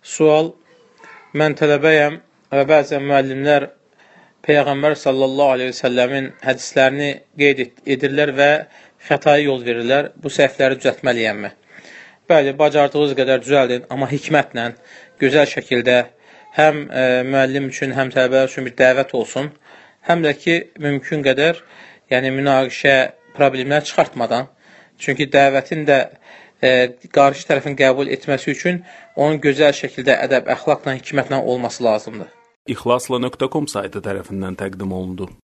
Sual: mən tələbəyəm və bəzən müəllimlər Peyğəmbər sallallahu aleyhi ve səlləmin hədislərini qeyd edirlər və xətaya yol verirlər. Bu səhvləri düzəltməliyəmmi? Bəli, bacardığınız qədər düzəldin, amma hikmətlə, gözəl şəkildə həm müəllim üçün, həm tələbələr üçün bir dəvət olsun, həm də ki, mümkün qədər münaqişə, problemlər çıxartmadan, çünki dəvətin də qarşı tərəfin qəbul etməsi üçün onun gözəl şəkildə ədəb, əxlaqla, hikmətlə olması lazımdır. İxlasla.com saytı tərəfindən təqdim olundu.